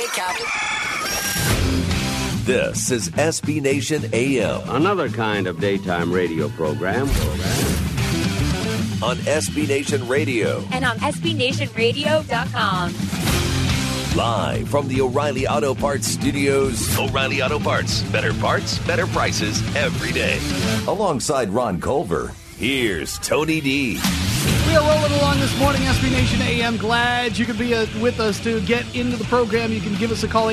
Captain. This is SB Nation AM. Another kind of daytime radio program. On SB Nation Radio. And on SBNationRadio.com. Live from the O'Reilly Auto Parts Studios. O'Reilly Auto Parts. Better parts, better prices every day. Alongside Ron Culver, here's Tony D. We are rolling along this morning, SB Nation AM. Glad you could be with us to get into the program. You can give us a call,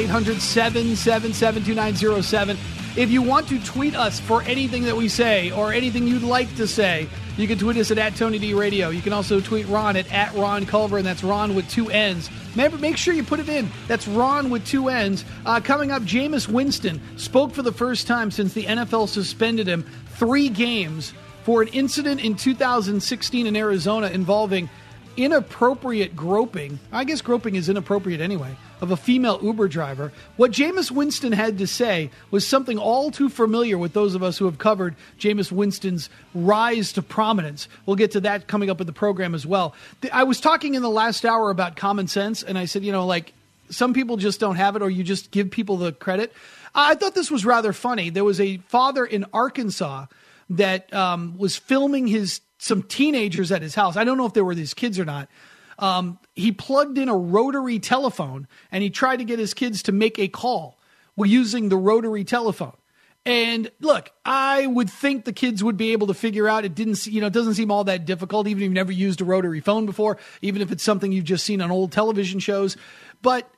800-777-2907. If you want to tweet us for anything that we say or anything you'd like to say, you can tweet us at Tony D Radio. You can also tweet Ron at Ron Culver, and that's Ron with two N's. Make sure you put it in. That's Ron with two N's. Coming up, Jameis Winston spoke for the first time since the NFL suspended him 3 games for an incident in 2016 in Arizona involving inappropriate groping. I guess groping is inappropriate anyway, of a female Uber driver. What Jameis Winston had to say was something all too familiar with those of us who have covered Jameis Winston's rise to prominence. We'll get to that coming up in the program as well. I was talking in the last hour about common sense, and I said, some people just don't have it, or you just give people the credit. I thought this was rather funny. There was a father in Arkansas that was filming some teenagers at his house. I don't know if they were his kids or not. He plugged in a rotary telephone, and he tried to get his kids to make a call using the rotary telephone. And look, I would think the kids would be able to figure out. It doesn't seem all that difficult, even if you've never used a rotary phone before, even if it's something you've just seen on old television shows. But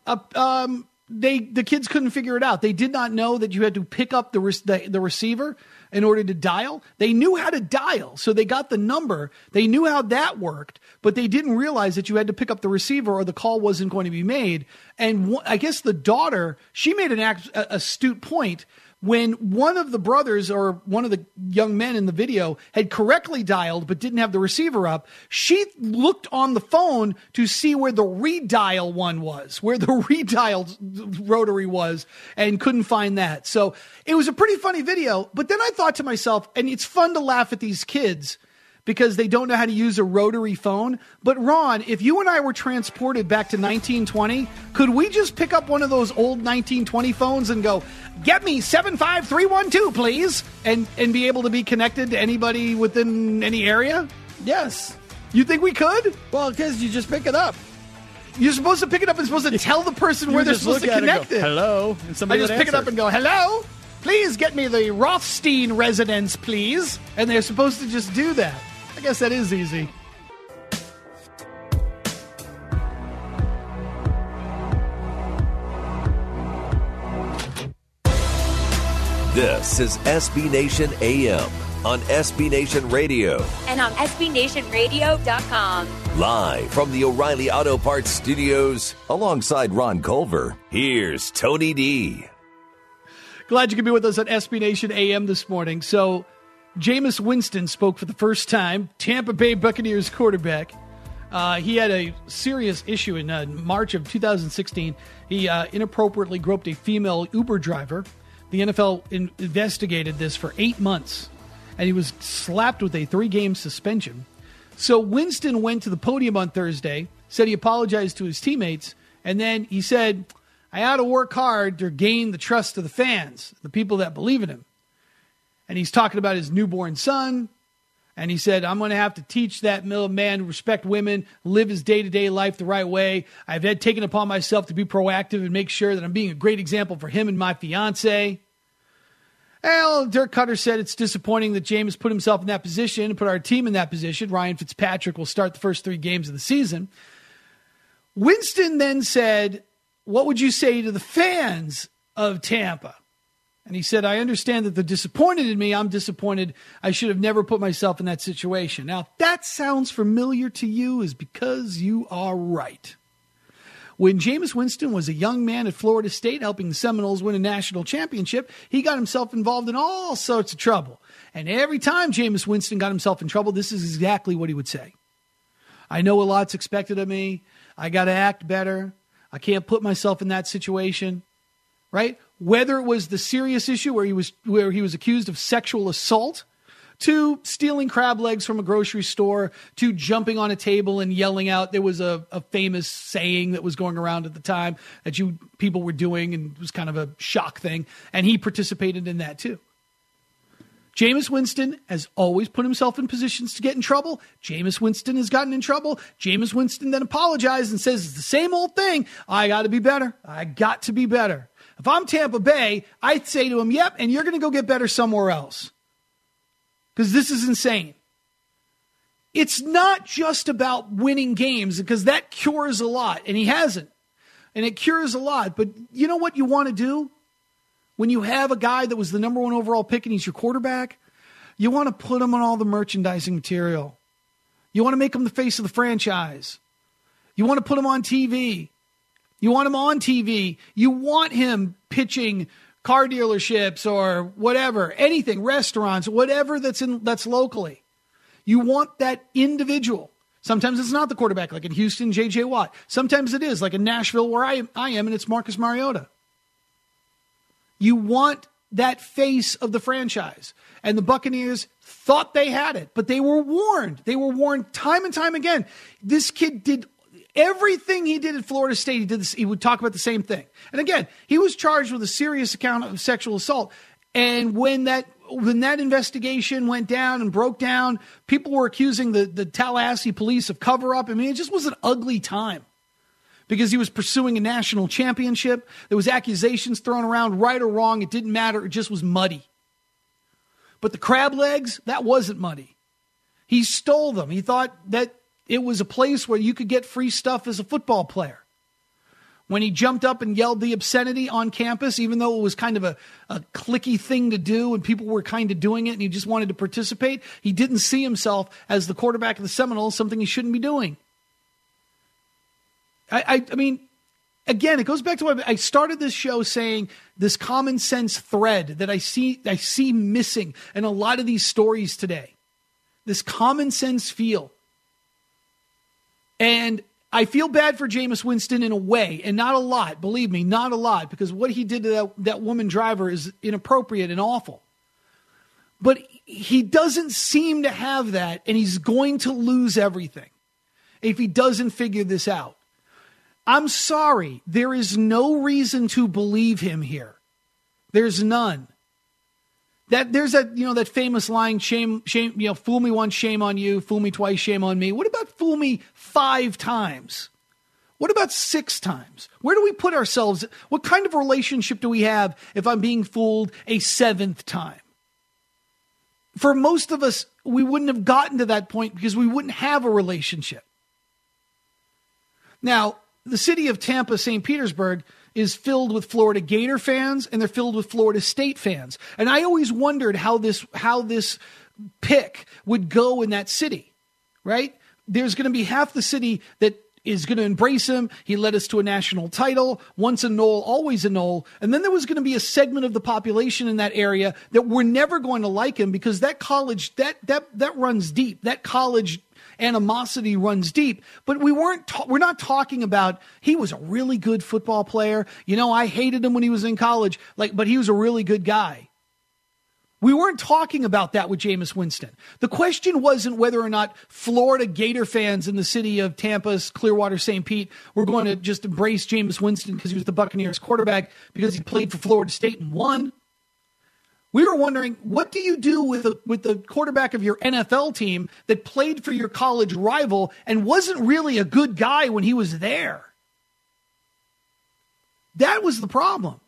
the kids couldn't figure it out. They did not know that you had to pick up the receiver in order to dial. They knew how to dial, so they got the number. They knew how that worked, but they didn't realize that you had to pick up the receiver or the call wasn't going to be made. And I guess the daughter, she made an astute point. When one of the brothers or one of the young men in the video had correctly dialed but didn't have the receiver up, she looked on the phone to see where the redial one was, where the redialed rotary was, and couldn't find that. So it was a pretty funny video. But then I thought to myself, and it's fun to laugh at these kids because they don't know how to use a rotary phone. But Ron, if you and I were transported back to 1920, could we just pick up one of those old 1920 phones and go, get me 75312, please, and be able to be connected to anybody within any area? Yes. You think we could? Well, because you just pick it up. You're supposed to pick it up and supposed to tell the person where they're supposed to connect it. Hello. And somebody I just pick it up and go, hello? Please get me the Rothstein residence, please. And they're supposed to just do that. I guess that is easy. This is SB Nation AM on SB Nation Radio. And on SBNationRadio.com. Live from the O'Reilly Auto Parts Studios, alongside Ron Culver, here's Tony D. Glad you could be with us at SB Nation AM this morning. So, Jameis Winston spoke for the first time, Tampa Bay Buccaneers quarterback. He had a serious issue in March of 2016. He inappropriately groped a female Uber driver. The NFL investigated this for 8 months, and he was slapped with a 3-game suspension. So Winston went to the podium on Thursday, said he apologized to his teammates, and then he said, I ought to work hard to gain the trust of the fans, the people that believe in him. And he's talking about his newborn son. And he said, I'm going to have to teach that man to respect women, live his day-to-day life the right way. I've taken upon myself to be proactive and make sure that I'm being a great example for him and my fiance. Well, Dirk Cutter said it's disappointing that Jameis put himself in that position, put our team in that position. Ryan Fitzpatrick will start the first 3 games of the season. Winston then said, what would you say to the fans of Tampa? And he said, I understand that they're disappointed in me. I'm disappointed. I should have never put myself in that situation. Now, if that sounds familiar to you, is because you are right. When Jameis Winston was a young man at Florida State helping the Seminoles win a national championship, he got himself involved in all sorts of trouble. And every time Jameis Winston got himself in trouble, this is exactly what he would say. I know a lot's expected of me. I got to act better. I can't put myself in that situation. Right? Whether it was the serious issue where he was accused of sexual assault to stealing crab legs from a grocery store, to jumping on a table and yelling out. There was a famous saying that was going around at the time that people were doing, and it was kind of a shock thing, and he participated in that too. Jameis Winston has always put himself in positions to get in trouble. Jameis Winston has gotten in trouble. Jameis Winston then apologizes and says it's the same old thing. I got to be better. I got to be better. If I'm Tampa Bay, I'd say to him, yep, and you're going to go get better somewhere else. Because this is insane. It's not just about winning games, because that cures a lot, and he hasn't. And it cures a lot. But you know what you want to do? When you have a guy that was the number 1 overall pick and he's your quarterback, you want to put him on all the merchandising material. You want to make him the face of the franchise. You want to put him on TV. You want him on TV. You want him pitching car dealerships or whatever, anything, restaurants, whatever that's locally. You want that individual. Sometimes it's not the quarterback, like in Houston, J.J. Watt. Sometimes it is, like in Nashville where I am, and it's Marcus Mariota. You want that face of the franchise. And the Buccaneers thought they had it, but they were warned. They were warned time and time again. This kid did everything he did at Florida State. He did this. He would talk about the same thing. And again, he was charged with a serious account of sexual assault. And when that investigation went down and broke down, people were accusing the Tallahassee police of cover-up. I mean, it just was an ugly time. Because he was pursuing a national championship. There was accusations thrown around, right or wrong. It didn't matter. It just was muddy. But the crab legs, that wasn't muddy. He stole them. He thought that it was a place where you could get free stuff as a football player. When he jumped up and yelled the obscenity on campus, even though it was kind of a cliquey thing to do and people were kind of doing it and he just wanted to participate, he didn't see himself as the quarterback of the Seminoles, something he shouldn't be doing. I mean, again, it goes back to what I started this show saying, this common sense thread that I see missing in a lot of these stories today. This common sense feel. And I feel bad for Jameis Winston in a way, and not a lot, believe me, not a lot, because what he did to that woman driver is inappropriate and awful. But he doesn't seem to have that, and he's going to lose everything if he doesn't figure this out. I'm sorry. There is no reason to believe him here. There's none. There's that famous line, shame, fool me once, shame on you, fool me twice, shame on me. What about fool me 5 times? What about 6 times? Where do we put ourselves? What kind of relationship do we have if I'm being fooled a 7th time? For most of us, we wouldn't have gotten to that point because we wouldn't have a relationship. Now, the city of Tampa, St. Petersburg, is filled with Florida Gator fans, and they're filled with Florida State fans. And I always wondered how this pick would go in that city, right? There's going to be half the city that is going to embrace him. He led us to a national title. Once a Nole, always a Nole. And then there was going to be a segment of the population in that area that were never going to like him because that college, that runs deep. That college animosity runs deep, but we're not talking about he was a really good football player. I hated him when he was in college, but he was a really good guy. We weren't talking about that with Jameis Winston. The question wasn't whether or not Florida Gator fans in the city of Tampa's Clearwater, St. Pete were going to just embrace Jameis Winston because he was the Buccaneers quarterback because he played for Florida State and won. We were wondering, what do you do with the quarterback of your NFL team that played for your college rival and wasn't really a good guy when he was there? That was the problem.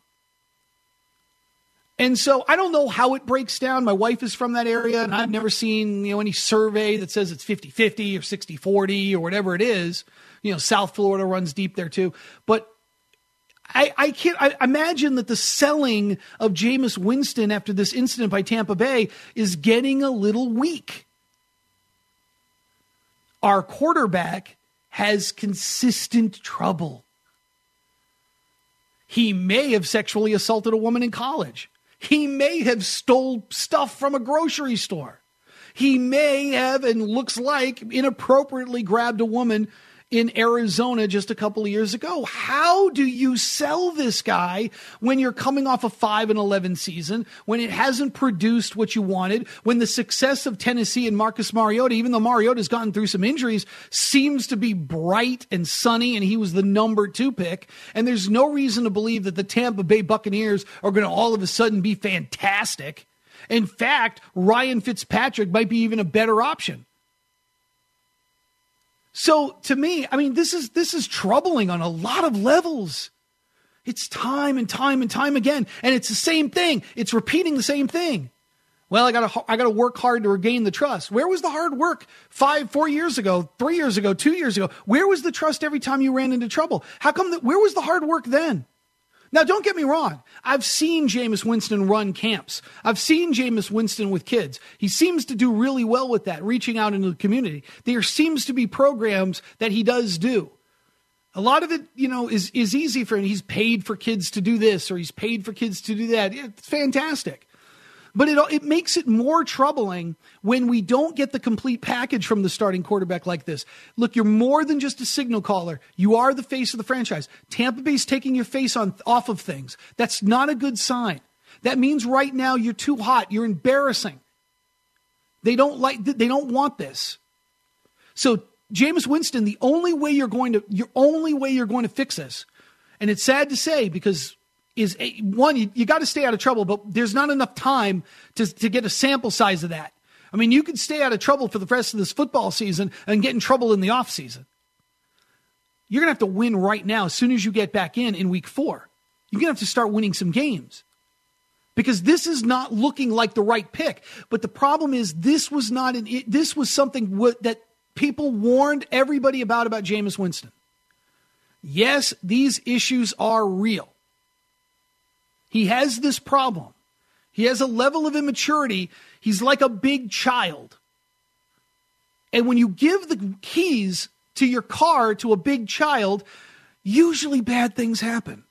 And so I don't know how it breaks down. My wife is from that area, and I've never seen any survey that says it's 50-50 or 60-40 or whatever it is. South Florida runs deep there too. But I imagine that the selling of Jameis Winston after this incident by Tampa Bay is getting a little weak. Our quarterback has consistent trouble. He may have sexually assaulted a woman in college. He may have stole stuff from a grocery store. He may have, and looks like, inappropriately grabbed a woman in Arizona just a couple of years ago. How do you sell this guy when you're coming off a 5-11 season, when it hasn't produced what you wanted, when the success of Tennessee and Marcus Mariota, even though Mariota's gotten through some injuries, seems to be bright and sunny, and he was the number 2 pick, and there's no reason to believe that the Tampa Bay Buccaneers are going to all of a sudden be fantastic. In fact, Ryan Fitzpatrick might be even a better option. So to me, I mean, this is troubling on a lot of levels. It's time and time and time again, and it's the same thing. It's repeating the same thing. Well, I gotta work hard to regain the trust. Where was the hard work 4 years ago, 3 years ago, 2 years ago? Where was the trust every time you ran into trouble? How come where was the hard work then? Now, don't get me wrong. I've seen Jameis Winston run camps. I've seen Jameis Winston with kids. He seems to do really well with that, reaching out into the community. There seems to be programs that he does do. A lot of it, is easy for him. He's paid for kids to do this, or he's paid for kids to do that. It's fantastic. But it makes it more troubling when we don't get the complete package from the starting quarterback like this. Look, you're more than just a signal caller. You are the face of the franchise. Tampa Bay's taking your face off of things. That's not a good sign. That means right now you're too hot. You're embarrassing. They don't want this. So Jameis Winston, the only way you're going to fix this, and it's sad to say because is one, you got to stay out of trouble, but there's not enough time to get a sample size of that. I mean, you could stay out of trouble for the rest of this football season and get in trouble in the offseason. You're going to have to win right now as soon as you get back in week 4. You're going to have to start winning some games because this is not looking like the right pick. But the problem is this was something that people warned everybody about Jameis Winston. Yes, these issues are real. He has this problem. He has a level of immaturity. He's like a big child. And when you give the keys to your car to a big child, usually bad things happen.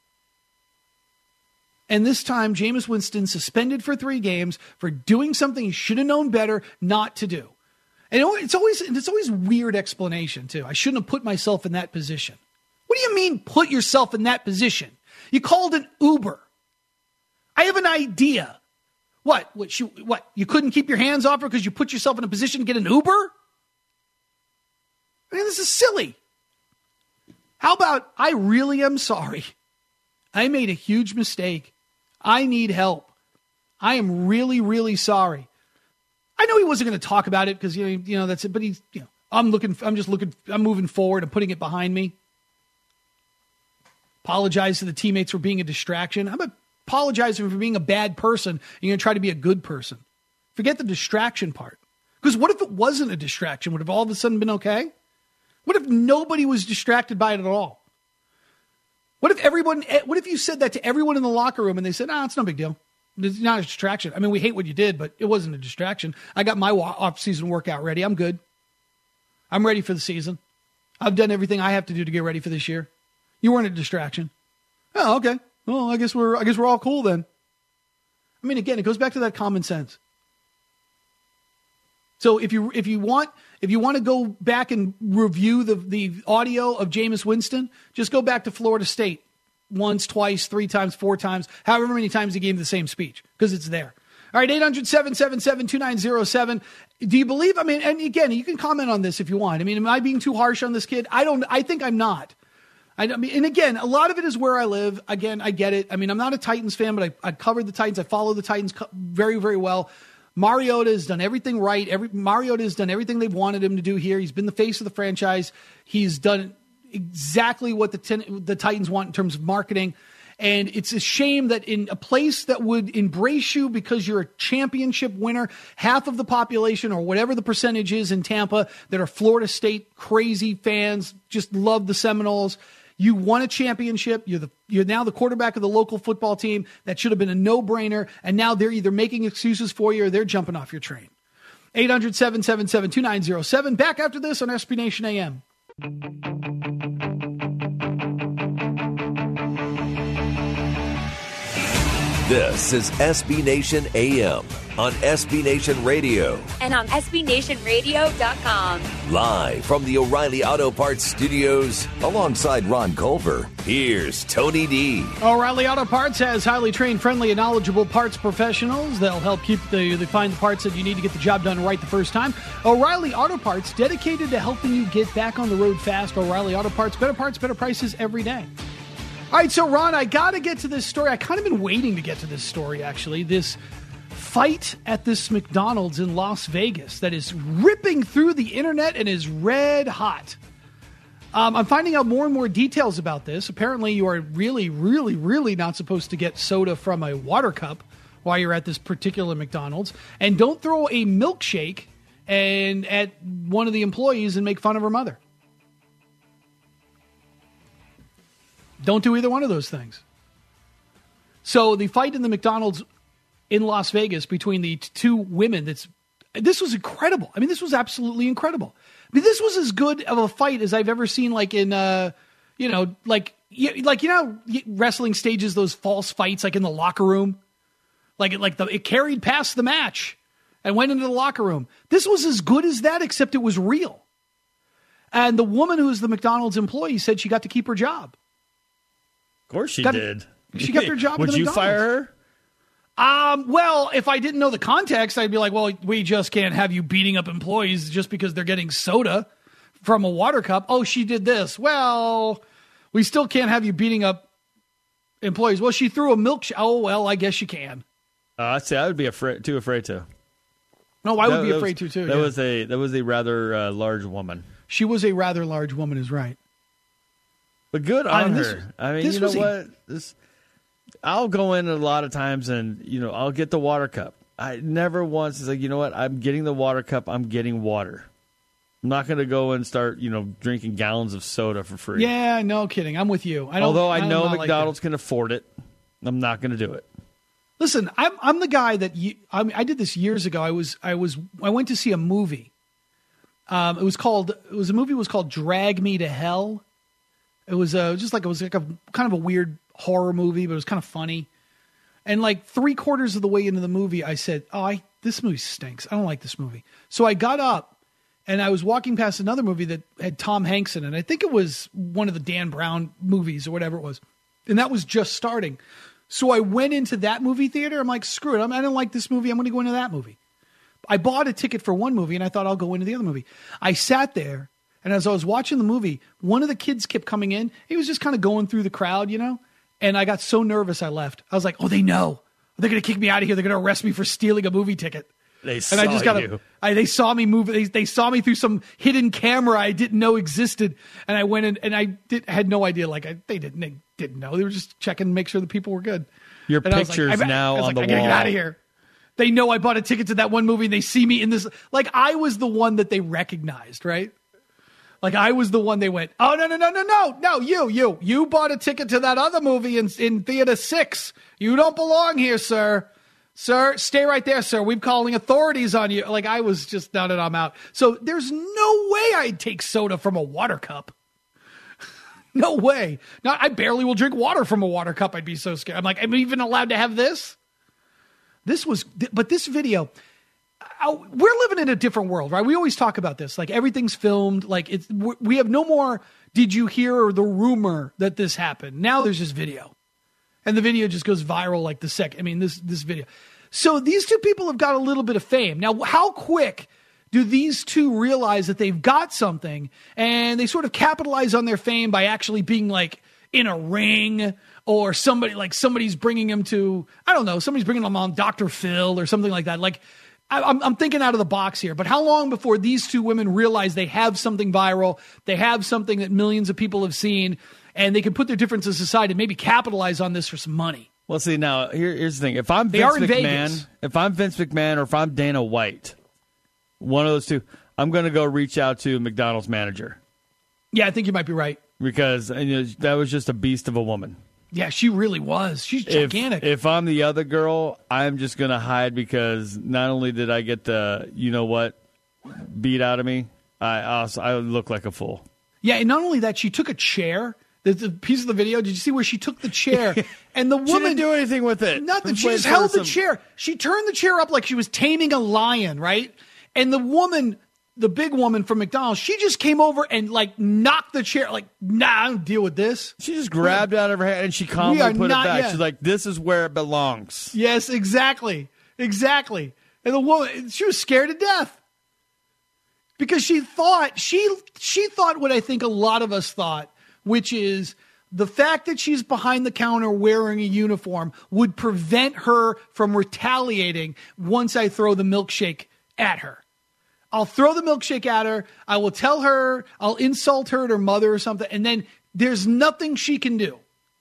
And this time, Jameis Winston suspended for 3 games for doing something he should have known better not to do. And it's always weird explanation, too. I shouldn't have put myself in that position. What do you mean, put yourself in that position? You called an Uber. I have an idea. What? You couldn't keep your hands off her because you put yourself in a position to get an Uber? I mean, this is silly. How about, I really am sorry. I made a huge mistake. I need help. I am really, really sorry. I know he wasn't going to talk about it because, that's it. But I'm moving forward and putting it behind me. Apologize to the teammates for being a distraction. I'm apologizing for being a bad person. You're going to try to be a good person. Forget the distraction part. Because what if it wasn't a distraction? Would it have all of a sudden been okay? What if nobody was distracted by it at all? What if you said that to everyone in the locker room and they said, it's no big deal. It's not a distraction. I mean, we hate what you did, but it wasn't a distraction. I got my off-season workout ready. I'm good. I'm ready for the season. I've done everything I have to do to get ready for this year. You weren't a distraction. Oh, okay. Well, I guess we're all cool then. I mean, again, it goes back to that common sense. So if you want to go back and review the audio of Jameis Winston, just go back to Florida State once, twice, 3 times, 4 times, however many times he gave the same speech, because it's there. All right, 800-777-2907. Do you believe? I mean, and again, you can comment on this if you want. I mean, am I being too harsh on this kid? I think I'm not. And again, a lot of it is where I live. Again, I get it. I mean, I'm not a Titans fan, but I covered the Titans. I follow the Titans very, very well. Mariota has done everything right. Mariota has done everything they've wanted him to do here. He's been the face of the franchise. He's done exactly what the Titans want in terms of marketing. And it's a shame that in a place that would embrace you because you're a championship winner, half of the population or whatever the percentage is in Tampa that are Florida State crazy fans, just love the Seminoles. You won a championship. You're now the quarterback of the local football team. That should have been a no-brainer. And now they're either making excuses for you or they're jumping off your train. 800-777-2907. Back after this on SB Nation AM. This is SB Nation AM on SB Nation Radio. And on SBNationRadio.com. Live from the O'Reilly Auto Parts Studios, alongside Ron Culver, here's Tony D. O'Reilly Auto Parts has highly trained, friendly, and knowledgeable parts professionals. They'll help they find the parts that you need to get the job done right the first time. O'Reilly Auto Parts, dedicated to helping you get back on the road fast. O'Reilly Auto Parts, better prices every day. All right, so Ron, I got to get to this story. I kind of been waiting to get to this story, actually. This fight at this McDonald's in Las Vegas that is ripping through the internet and is red hot. I'm finding out more and more details about this. Apparently, you are really, really, really not supposed to get soda from a water cup while you're at this particular McDonald's. And don't throw a milkshake at one of the employees and make fun of her mother. Don't do either one of those things. So the fight in the McDonald's in Las Vegas between the two women, this was incredible. I mean, this was absolutely incredible. I mean, this was as good of a fight as I've ever seen, like in, wrestling stages, those false fights, like in the locker room. It carried past the match and went into the locker room. This was as good as that, except it was real. And the woman who was the McDonald's employee said she got to keep her job. Of course she did. She kept her job Would at the you McDonald's. fire her? Well, if I didn't know the context, I'd be like, well, we just can't have you beating up employees just because they're getting soda from a water cup. Oh, she did this. Well, we still can't have you beating up employees. Well, she threw a milkshake. Oh, well, I guess you can. I'd say I would be afraid to. No, I would be afraid to, too. That was a rather large woman. She was a rather large woman, is right. But good on her. I mean, you know what? I'll go in a lot of times and, I'll get the water cup. I never once is like, you know what? I'm getting the water cup. I'm getting water. I'm not going to go and start, drinking gallons of soda for free. Yeah, no kidding. I'm with you. Although I know McDonald's can afford it, I'm not going to do it. Listen, I'm the guy that I did this years ago. I went to see a movie. It was called Drag Me to Hell. It was a kind of a weird horror movie, but it was kind of funny. And like 3/4 of the way into the movie, I said, this movie stinks. I don't like this movie. So I got up and I was walking past another movie that had Tom Hanks in it. I think it was one of the Dan Brown movies or whatever it was. And that was just starting. So I went into that movie theater. I'm like, screw it. I don't like this movie. I'm going to go into that movie. I bought a ticket for one movie and I thought I'll go into the other movie. I sat there. And as I was watching the movie, one of the kids kept coming in. He was just kind of going through the crowd, and I got so nervous I left. I was like, oh, they know. They're going to kick me out of here. They're going to arrest me for stealing a movie ticket. They saw me move. They saw me through some hidden camera I didn't know existed. And I went in and I had no idea. They didn't know. They were just checking to make sure the people were good. Your picture's now on the wall. I got to get out of here. They know I bought a ticket to that one movie and they see me in this. Like I was the one that they recognized, right? Like I was the one they went, oh, no, you bought a ticket to that other movie in Theater 6. You don't belong here, sir. Sir, stay right there, sir. We're calling authorities on you. Like I was just, no, I'm out. So there's no way I'd take soda from a water cup. No way. I barely will drink water from a water cup. I'd be so scared. I'm like, I'm even allowed to have this? But this video... We're living in a different world, right? We always talk about this. Like everything's filmed. Like we have no more. Did you hear the rumor that this happened? Now there's just video, and the video just goes viral like the second. I mean, this video. So these two people have got a little bit of fame. Now, how quick do these two realize that they've got something, and they sort of capitalize on their fame by actually being like in a ring, or somebody's bringing them to, I don't know, somebody's bringing them on Dr. Phil or something like that. Like. I'm thinking out of the box here, but how long before these two women realize they have something viral, they have something that millions of people have seen, and they can put their differences aside and maybe capitalize on this for some money? Well, see, now, here's the thing. If I'm Vince McMahon or if I'm Dana White, one of those two, I'm going to go reach out to McDonald's manager. Yeah, I think you might be right. Because that was just a beast of a woman. Yeah, she really was. She's gigantic. If I'm the other girl, I'm just going to hide because not only did I get the, beat out of me, I look like a fool. Yeah, and not only that, she took a chair There's a piece of the video. Did you see where she took the chair and the woman she didn't do anything with it? Nothing. She just held the chair. She turned the chair up like she was taming a lion, right? And the woman, the big woman from McDonald's, she just came over and like knocked the chair. Like, nah, I don't deal with this. She just grabbed it out of her hand and she calmly put it back. She's like, this is where it belongs. Yes, exactly. Exactly. And the woman, she was scared to death. Because she thought what I think a lot of us thought, which is the fact that she's behind the counter wearing a uniform would prevent her from retaliating once I throw the milkshake at her. I'll throw the milkshake at her. I will tell her, I'll insult her at her mother or something. And then there's nothing she can do.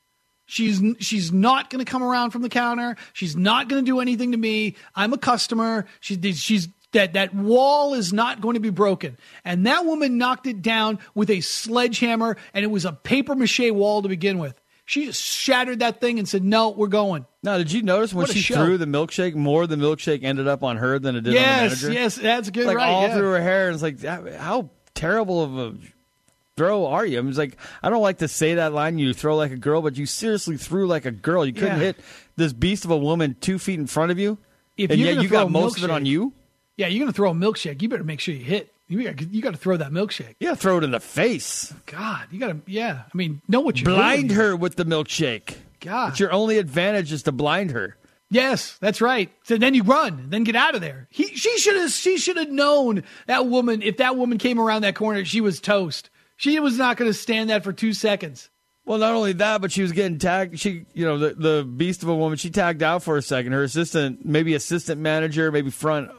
She's not going to come around from the counter. She's not going to do anything to me. I'm a customer. That wall is not going to be broken. And that woman knocked it down with a sledgehammer, and it was a papier-mâché wall to begin with. She just shattered that thing and said, no, we're going. Now, did you notice when she threw the milkshake, more of the milkshake ended up on her than it did on the manager? Yes, that's good. Like right, all through her hair. And it's like, how terrible of a throw are you? I mean, it's like, I don't like to say that line, you throw like a girl, but you seriously threw like a girl. You couldn't hit this beast of a woman 2 feet in front of you, and yet you got most of it on you? Yeah, you're going to throw a milkshake. You better make sure you hit. You got to throw that milkshake. Yeah, throw it in the face. God, you got to, I mean, know what you're doing. Blind her with the milkshake. God. It's your only advantage is to blind her. Yes, that's right. So then you run, then get out of there. She should have known that woman, if that woman came around that corner, she was toast. She was not going to stand that for 2 seconds. Well, not only that, but she was getting tagged. The beast of a woman, she tagged out for a second. Her assistant manager, maybe front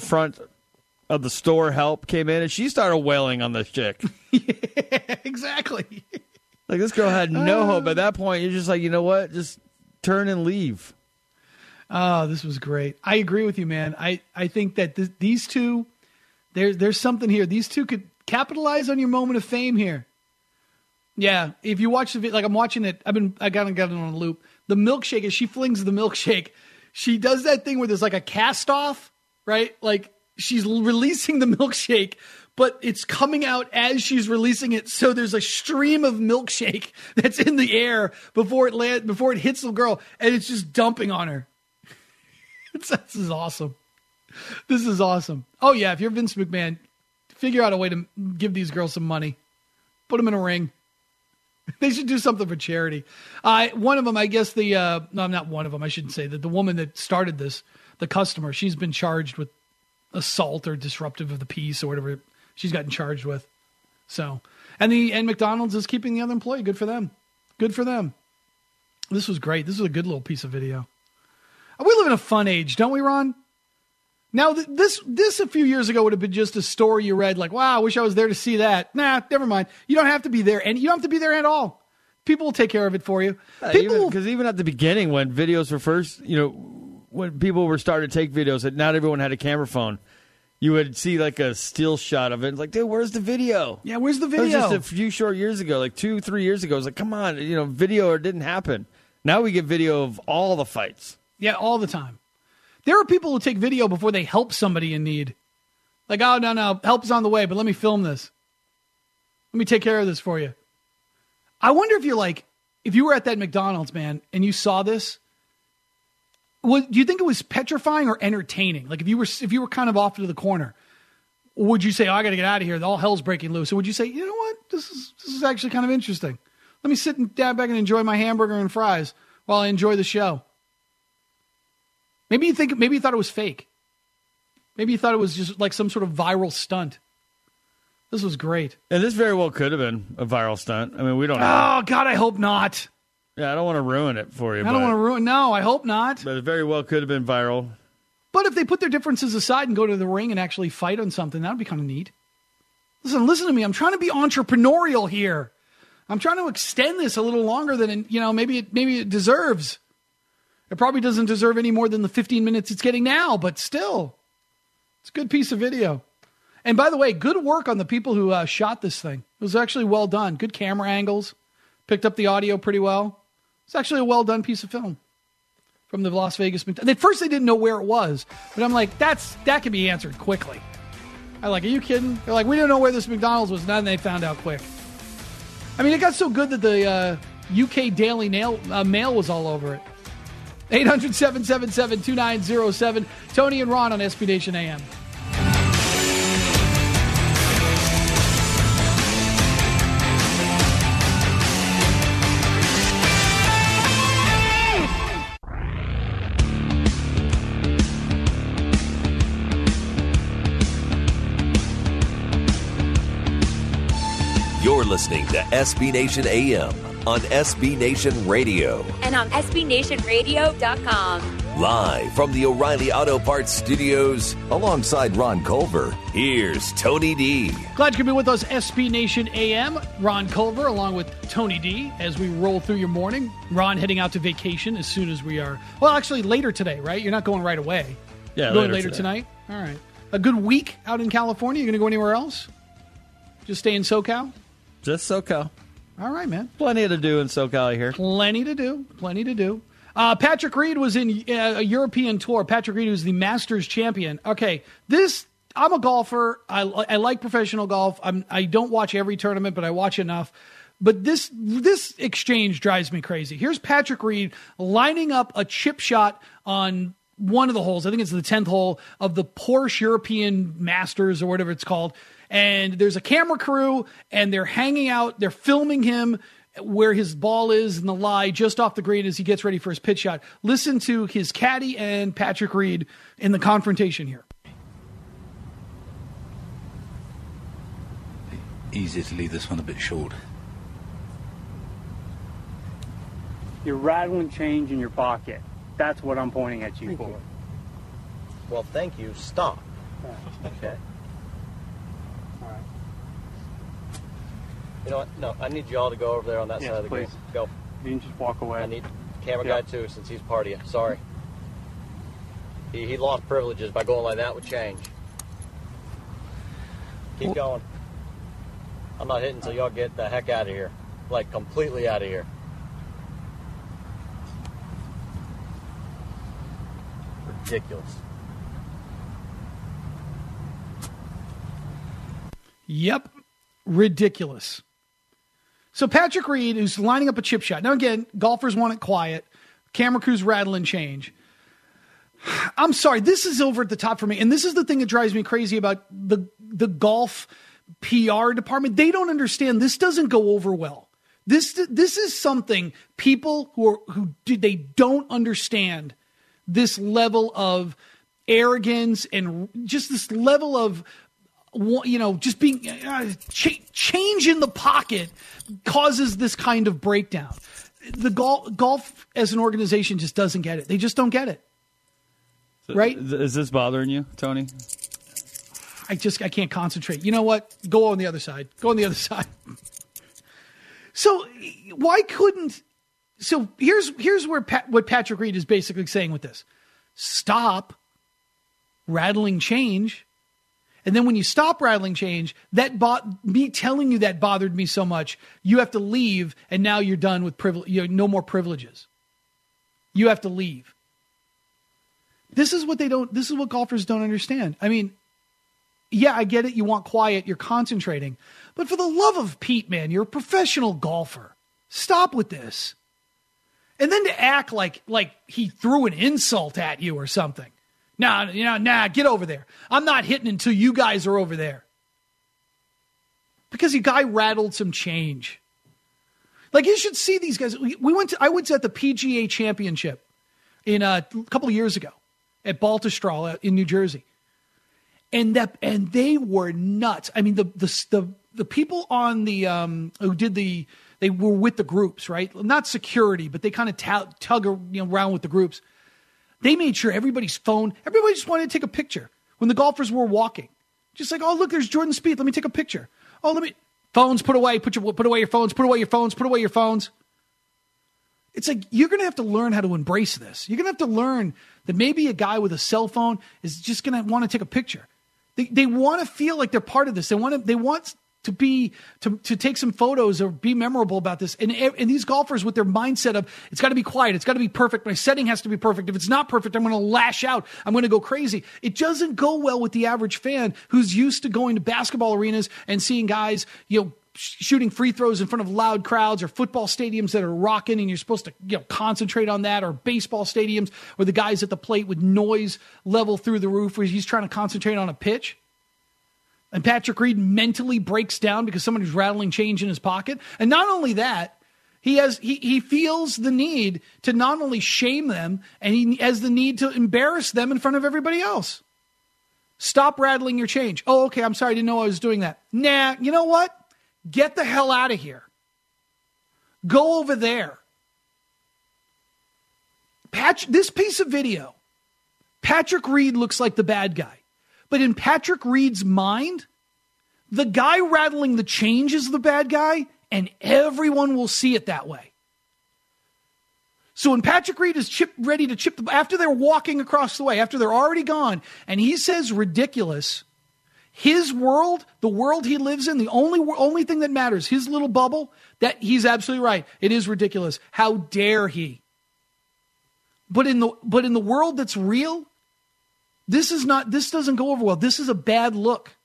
of the store help came in, and she started wailing on this chick. Yeah, exactly. Like, this girl had no hope. At that point, you're just like, you know what? Just turn and leave. Oh, this was great. I agree with you, man. I think that these two, there's something here. These two could capitalize on your moment of fame here. Yeah, if you watch the video, like I'm watching it, I got it on a loop. The milkshake, as she flings the milkshake, she does that thing where there's like a cast off, right? Like she's releasing the milkshake, but it's coming out as she's releasing it. So there's a stream of milkshake that's in the air before it hits the girl, and it's just dumping on her. This is awesome. This is awesome. Oh yeah, if you're Vince McMahon, figure out a way to give these girls some money. Put them in a ring. They should do something for charity. One of them, I guess no, not one of them. I shouldn't say that. The woman that started this, the customer, she's been charged with assault or disruptive of the peace or whatever she's gotten charged with. So, and McDonald's is keeping the other employee. Good for them. Good for them. This was great. This was a good little piece of video. We live in a fun age, don't we, Ron? Now, this a few years ago would have been just a story you read like, wow, I wish I was there to see that. Nah, never mind. You don't have to be there, and you don't have to be there at all. People will take care of it for you. Because even at the beginning, when videos were first, when people were starting to take videos, that not everyone had a camera phone, you would see like a still shot of it. It's like, dude, where's the video? Yeah, where's the video? It was just a few short years ago, like 2-3 years ago. It was like, come on, video or it didn't happen. Now we get video of all the fights. Yeah, all the time. There are people who take video before they help somebody in need. Like, oh, no, help's on the way, but let me film this. Let me take care of this for you. I wonder if if you were at that McDonald's, man, and you saw this, do you think it was petrifying or entertaining? Like, if you were kind of off to the corner, would you say, oh, I got to get out of here, all hell's breaking loose? Or would you say, you know what, this is actually kind of interesting. Let me sit and dab back and enjoy my hamburger and fries while I enjoy the show. Maybe you thought it was fake. Maybe you thought it was just like some sort of viral stunt. This was great. And this very well could have been a viral stunt. I mean, we don't know. Oh, God, I hope not. Yeah, I don't want to ruin it for you. I don't want to ruin. No, I hope not. But it very well could have been viral. But if they put their differences aside and go to the ring and actually fight on something, that would be kind of neat. Listen to me. I'm trying to be entrepreneurial here. I'm trying to extend this a little longer than, maybe it deserves. It probably doesn't deserve any more than the 15 minutes it's getting now, but still, it's a good piece of video. And by the way, good work on the people who shot this thing. It was actually well done. Good camera angles. Picked up the audio pretty well. It's actually a well done piece of film from the Las Vegas. At first, they didn't know where it was, but I'm like, that can be answered quickly. Are you kidding? They're like, we didn't know where this McDonald's was. And then they found out quick. I mean, it got so good that the UK Daily Mail was all over it. 800-777-2907. Tony and Ron on SB Nation AM. You're listening to SB Nation AM on SB Nation Radio. And on SBNationRadio.com. Live from the O'Reilly Auto Parts Studios, alongside Ron Culver, here's Tony D. Glad you could be with us, SB Nation AM. Ron Culver, along with Tony D, as we roll through your morning. Ron heading out to vacation as soon as we are. Well, actually, later today, right? You're not going right away. Yeah, going later tonight? All right. A good week out in California? You going to go anywhere else? Just stay in SoCal? Just SoCal. All right, man. Plenty to do in SoCal here. Plenty to do. Patrick Reed was in a European tour. Patrick Reed was the Masters champion. Okay, I'm a golfer. I like professional golf. I don't watch every tournament, but I watch enough. But this exchange drives me crazy. Here's Patrick Reed lining up a chip shot on one of the holes. I think it's the 10th hole of the Porsche European Masters or whatever it's called. And there's a camera crew, and they're hanging out. They're filming him where his ball is in the lie just off the green as he gets ready for his pitch shot. Listen to his caddy and Patrick Reed in the confrontation here. Easier to leave this one a bit short. You're rattling change in your pocket. That's what I'm pointing at you for. Well, thank you. Stop. Okay. You know what? No, I need you all to go over there on that side of the green. Go. You can just walk away. I need camera guy too, since he's part of you. Sorry. He lost privileges by going like that with change. Keep going. I'm not hitting until y'all get the heck out of here. Like, completely out of here. Ridiculous. Yep. Ridiculous. So Patrick Reed, who's lining up a chip shot. Now, again, golfers want it quiet. Camera crews rattle and change. I'm sorry. This is over at the top for me. And this is the thing that drives me crazy about the golf PR department. They don't understand. This doesn't go over well. This is something people who they don't understand this level of arrogance and just this level of, just being change in the pocket causes this kind of breakdown. The golf as an organization just doesn't get it. They just don't get it. Right? Is this bothering you, Tony? I can't concentrate. You know what? Go on the other side. So why couldn't? So here's where what Patrick Reed is basically saying with this: stop rattling change. And then when you stop rattling change, me telling you that bothered me so much, you have to leave, and now you're done with privilege. No more privileges. You have to leave. This is what golfers don't understand. I mean, yeah, I get it. You want quiet. You're concentrating. But for the love of Pete, man, you're a professional golfer. Stop with this. And then to act like he threw an insult at you or something. Nah, get over there. I'm not hitting until you guys are over there. Because a guy rattled some change. Like, you should see these guys. I went to the PGA Championship in a couple of years ago at Baltusrol in New Jersey. And they were nuts. I mean, the people on the who did they were with the groups, right? Not security, but they kind of tug around with the groups. They made sure everybody just wanted to take a picture when the golfers were walking. Just like, oh, look, there's Jordan Spieth. Let me take a picture. Oh, phones, put away your phones. It's like, you're going to have to learn how to embrace this. You're going to have to learn that maybe a guy with a cell phone is just going to want to take a picture. They want to feel like they're part of this. They want to take some photos or be memorable about this. And these golfers with their mindset of, it's got to be quiet. It's got to be perfect. My setting has to be perfect. If it's not perfect, I'm going to lash out. I'm going to go crazy. It doesn't go well with the average fan who's used to going to basketball arenas and seeing guys, shooting free throws in front of loud crowds, or football stadiums that are rocking and you're supposed to concentrate on that, or baseball stadiums where the guy's at the plate with noise level through the roof where he's trying to concentrate on a pitch. And Patrick Reed mentally breaks down because somebody's rattling change in his pocket. And not only that, he feels the need to not only shame them, and he has the need to embarrass them in front of everybody else. Stop rattling your change. Oh, okay, I'm sorry, I didn't know I was doing that. Nah, you know what? Get the hell out of here. Go over there. This piece of video, Patrick Reed looks like the bad guy. But in Patrick Reed's mind, the guy rattling the change is the bad guy, and everyone will see it that way. So when Patrick Reed is ready to chip, after they're walking across the way, after they're already gone, and he says ridiculous, his world, the world he lives in, the only thing that matters, his little bubble, that he's absolutely right. It is ridiculous. How dare he? But in the world that's real, this doesn't go over well. This is a bad look.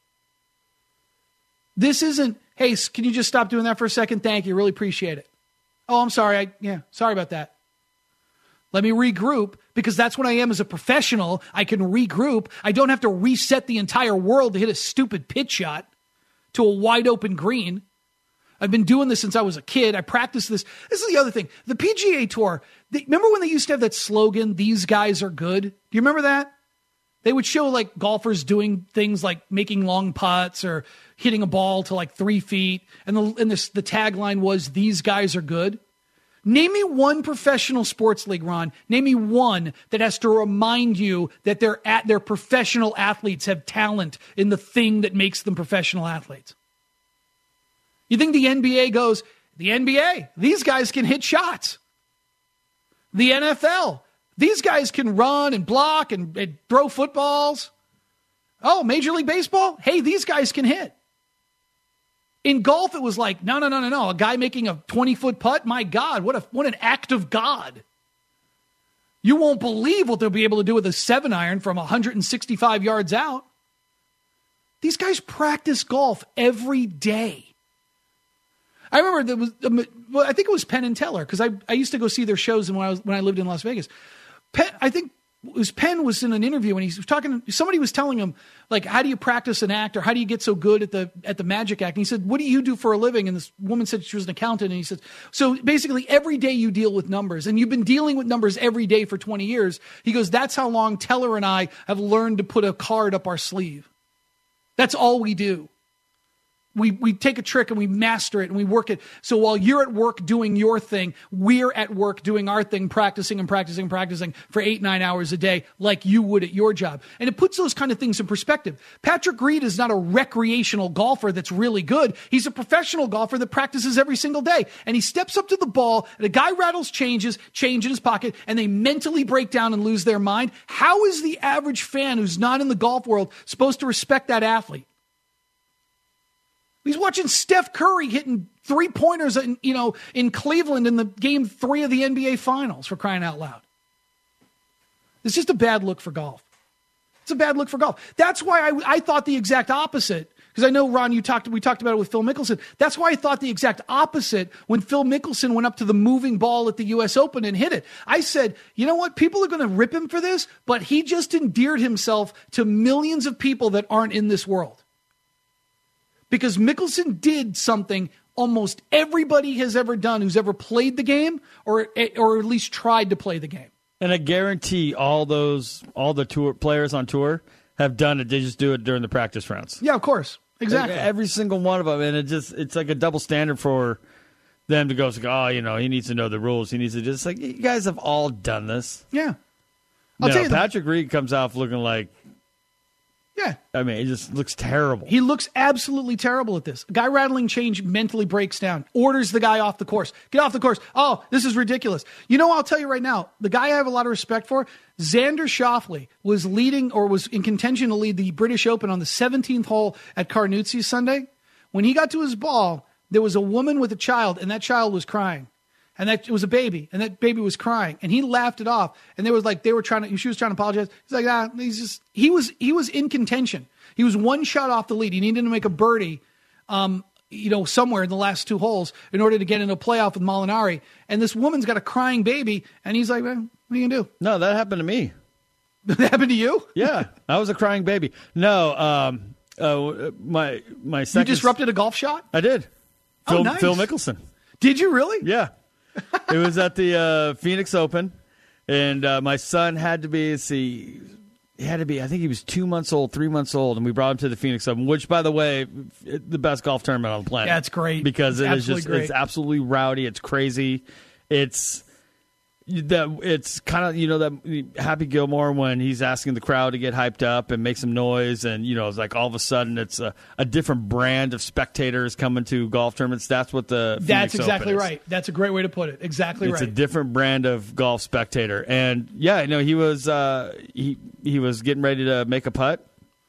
This isn't, hey, can you just stop doing that for a second? Thank you. Really appreciate it. Oh, I'm sorry. Sorry about that. Let me regroup, because that's what I am as a professional. I can regroup. I don't have to reset the entire world to hit a stupid pitch shot to a wide open green. I've been doing this since I was a kid. I practiced this. This is the other thing. The PGA Tour, remember when they used to have that slogan, "These guys are good"? Do you remember that? They would show like golfers doing things like making long putts or hitting a ball to like 3 feet. And the tagline was, "These guys are good." Name me one professional sports league, Ron. Name me one that has to remind you that their professional athletes have talent in the thing that makes them professional athletes. You think the NBA goes, the NBA, these guys can hit shots. The NFL, these guys can run and block and throw footballs. Oh, Major League Baseball, hey, these guys can hit. In golf, it was like, no. A guy making a 20-foot putt? My God, what an act of God. You won't believe what they'll be able to do with a 7-iron from 165 yards out. These guys practice golf every day. I remember I think it was Penn and Teller, because I used to go see their shows when I lived in Las Vegas. Penn was in an interview, and he was talking. Somebody was telling him, like, how do you practice an act, or how do you get so good at the magic act? And he said, "What do you do for a living?" And this woman said she was an accountant, and he said, "So basically every day you deal with numbers, and you've been dealing with numbers every day for 20 years." He goes, "That's how long Teller and I have learned to put a card up our sleeve. That's all we do. We take a trick and we master it and we work it. So while you're at work doing your thing, we're at work doing our thing, practicing for 8-9 hours a day like you would at your job." And it puts those kind of things in perspective. Patrick Reed is not a recreational golfer that's really good. He's a professional golfer that practices every single day. And he steps up to the ball, and a guy rattles change in his pocket, and they mentally break down and lose their mind. How is the average fan who's not in the golf world supposed to respect that athlete? He's watching Steph Curry hitting 3-pointers in Cleveland in the game 3 of the NBA Finals, for crying out loud. It's just a bad look for golf. It's a bad look for golf. That's why I thought the exact opposite. Because I know, Ron, we talked about it with Phil Mickelson. That's why I thought the exact opposite when Phil Mickelson went up to the moving ball at the U.S. Open and hit it. I said, you know what? People are going to rip him for this, but he just endeared himself to millions of people that aren't in this world. Because Mickelson did something almost everybody has ever done who's ever played the game or at least tried to play the game. And I guarantee all the tour players on tour have done it. They just do it during the practice rounds. Yeah, of course. Exactly. Every single one of them. And it's like a double standard for them to go, he needs to know the rules. He needs to just, like, you guys have all done this. Yeah. Patrick Reed comes off looking like, yeah. I mean, it just looks terrible. He looks absolutely terrible at this. A guy rattling change mentally breaks down, orders the guy off the course. Get off the course. Oh, this is ridiculous. I'll tell you right now, the guy I have a lot of respect for, Xander Schauffele, was in contention to lead the British Open on the 17th hole at Carnoustie Sunday. When he got to his ball, there was a woman with a child, and that child was crying. And it was a baby, and that baby was crying, and he laughed it off. And she was trying to apologize. He's like, he was in contention. He was one shot off the lead. He needed to make a birdie, somewhere in the last 2 holes in order to get into a playoff with Molinari. And this woman's got a crying baby, and he's like, "Man, what are you gonna do?" No, that happened to me. That happened to you? Yeah, I was a crying baby. No, my second. You disrupted a golf shot? I did. Nice. Phil Mickelson. Did you really? Yeah. It was at the Phoenix Open, and my son had to be, I think he was 2 months old, 3 months old, and we brought him to the Phoenix Open, which, by the way, the best golf tournament on the planet. Yeah, it's great. Because it's absolutely rowdy. It's crazy. It's kind of, that Happy Gilmore when he's asking the crowd to get hyped up and make some noise, and it's like all of a sudden it's a different brand of spectators coming to golf tournaments. That's what the Phoenix exactly Open is. Right. That's a great way to put it. Exactly right. It's a different brand of golf spectator, and he was he was getting ready to make a putt,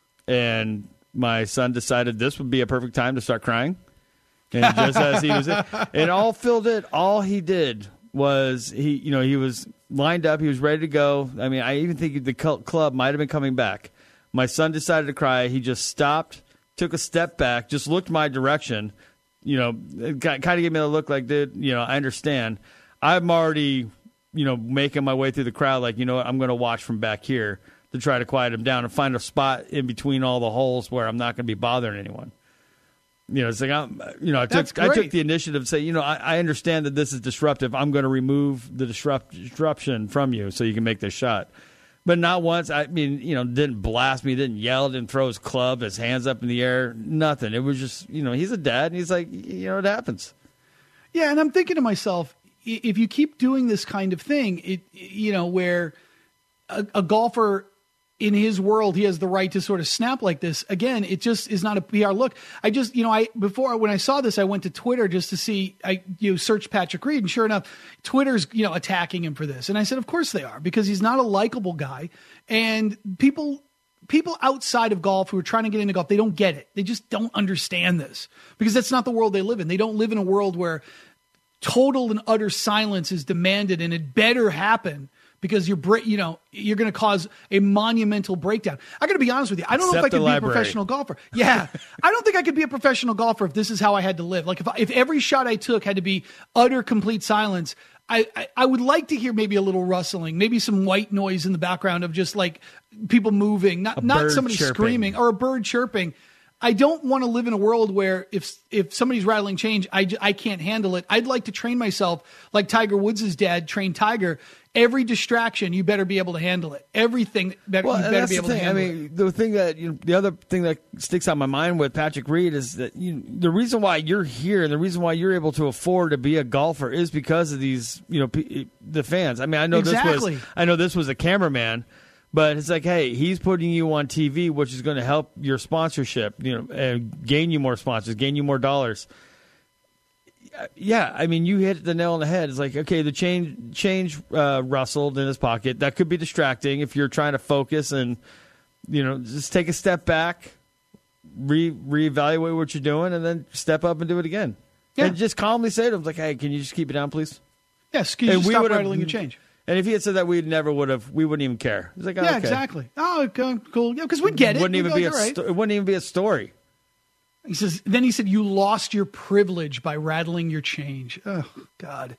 and my son decided this would be a perfect time to start crying, and just as he was, and all he did was he was lined up. He was ready to go. I mean, I even think the club might have been coming back. My son decided to cry. He just stopped, took a step back, just looked my direction. Kind of gave me a look like, dude, I understand. I'm already, making my way through the crowd like, what, I'm going to watch from back here to try to quiet him down and find a spot in between all the holes where I'm not going to be bothering anyone. It's like, I took the initiative to say, I understand that this is disruptive. I'm going to remove the disruption from you so you can make this shot. But not once, didn't blast me, didn't yell, didn't throw his club, his hands up in the air, nothing. It was just, he's a dad, and he's like, it happens. Yeah, and I'm thinking to myself, if you keep doing this kind of thing, where a golfer in his world, he has the right to sort of snap like this. Again, it just is not a PR look. When I saw this, I went to Twitter just to see, searched Patrick Reed, and sure enough, Twitter's, attacking him for this. And I said, of course they are, because he's not a likable guy. And people outside of golf who are trying to get into golf, they don't get it. They just don't understand this, because that's not the world they live in. They don't live in a world where total and utter silence is demanded, and it better happen, because you're going to cause a monumental breakdown. I got to be honest with you. I don't know if I could be a professional golfer. Yeah. I don't think I could be a professional golfer if this is how I had to live. Like if every shot I took had to be utter, complete silence, I would like to hear maybe a little rustling, maybe some white noise in the background of just like people moving, not somebody screaming or a bird chirping. I don't want to live in a world where if somebody's rattling change, I can't handle it. I'd like to train myself like Tiger Woods' dad trained Tiger. Every distraction, you better be able to handle it. Everything, you better be able to handle it. The thing the other thing that sticks out in my mind with Patrick Reed is that the reason why you're here and the reason why you're able to afford to be a golfer is because of these, the fans. I mean, I know this was a cameraman, but it's like, hey, he's putting you on TV, which is going to help your sponsorship, gain you more sponsors, gain you more dollars. Yeah, I mean, you hit the nail on the head. It's like, okay, the change rustled in his pocket. That could be distracting if you're trying to focus and, just take a step back, reevaluate what you're doing, and then step up and do it again. Yeah. And just calmly say to him, like, hey, can you just keep it down, please? Yes, can you just stop rattling your change? And if he had said that, we wouldn't even care. It's like, oh, yeah, okay. Exactly. Oh, cool. Yeah, because we'd get it. It wouldn't even be a story. He said, you lost your privilege by rattling your change. Oh, God.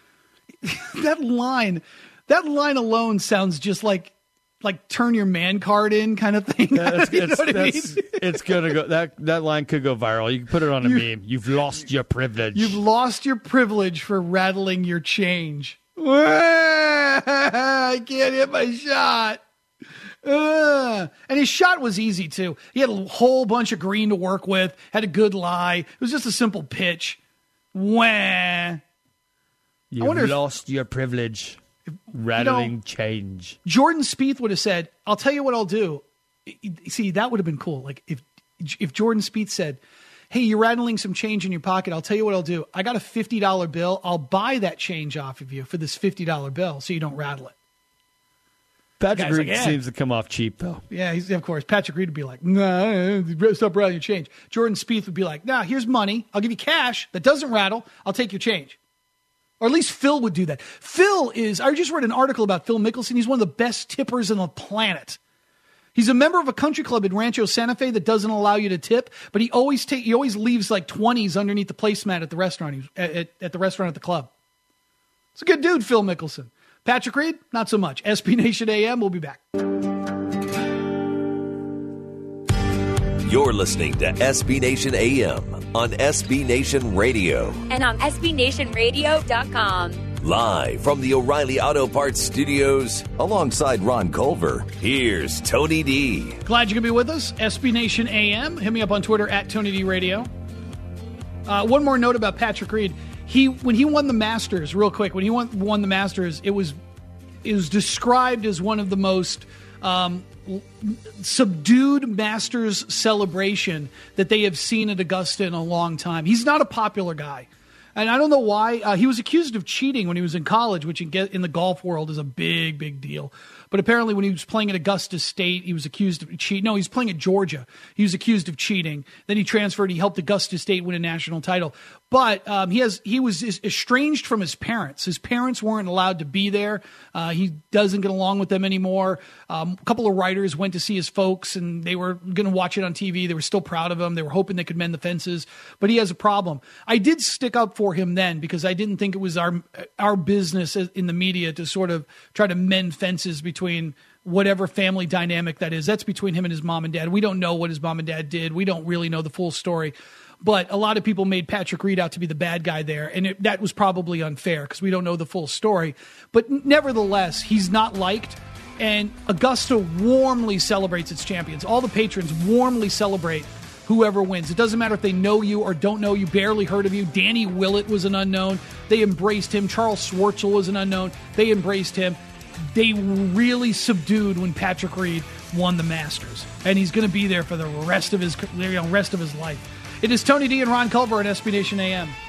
That line alone sounds just like turn your man card in kind of thing. Yeah, it's going to go, that line could go viral. You can put it on a meme. You've lost your privilege. You've lost your privilege for rattling your change. I can't hit my shot. And his shot was easy, too. He had a whole bunch of green to work with, had a good lie. It was just a simple pitch. You've lost your privilege. Rattling change. Jordan Spieth would have said, I'll tell you what I'll do. See, that would have been cool. Like if Jordan Spieth said, hey, you're rattling some change in your pocket. I'll tell you what I'll do. I got a $50 bill. I'll buy that change off of you for this $50 bill so you don't rattle it. Patrick Reed seems to come off cheap, though. Yeah, of course. Patrick Reed would be like, nah, stop rattling your change. Jordan Spieth would be like, nah, here's money. I'll give you cash that doesn't rattle. I'll take your change. Or at least Phil would do that. I just read an article about Phil Mickelson. He's one of the best tippers on the planet. He's a member of a country club in Rancho Santa Fe that doesn't allow you to tip, but he always leaves like 20s underneath the placemat at the restaurant, at the restaurant at the club. It's a good dude, Phil Mickelson. Patrick Reed, not so much. SB Nation AM, we'll be back. You're listening to SB Nation AM on SB Nation Radio. And on SBNationRadio.com. Live from the O'Reilly Auto Parts Studios, alongside Ron Culver, here's Tony D. Glad you could be with us. SB Nation AM. Hit me up on Twitter at Tony D Radio. One more note about Patrick Reed. When he won the Masters, real quick, when he won the Masters, it was described as one of the most subdued Masters celebration that they have seen at Augusta in a long time. He's not a popular guy. And I don't know why. He was accused of cheating when he was in college, which in the golf world is a big, big deal. But apparently when he was playing at Augusta State, he was accused of cheating. No, he was playing at Georgia. He was accused of cheating. Then he transferred. He helped Augusta State win a national title. But he was estranged from his parents. His parents weren't allowed to be there. He doesn't get along with them anymore. A couple of writers went to see his folks, and they were going to watch it on TV. They were still proud of him. They were hoping they could mend the fences. But he has a problem. I did stick up for him then because I didn't think it was our business in the media to sort of try to mend fences between whatever family dynamic that is. That's between him and his mom and dad. We don't know what his mom and dad did. We don't really know the full story. But a lot of people made Patrick Reed out to be the bad guy there, and that was probably unfair because we don't know the full story. But nevertheless, he's not liked, and Augusta warmly celebrates its champions. All the patrons warmly celebrate whoever wins. It doesn't matter if they know you or don't know you, barely heard of you. Danny Willett was an unknown. They embraced him. Charles Schwartzel was an unknown. They embraced him. They really subdued when Patrick Reed won the Masters, and he's going to be there for the rest of his life. It is Tony D and Ron Culver at SB Nation AM.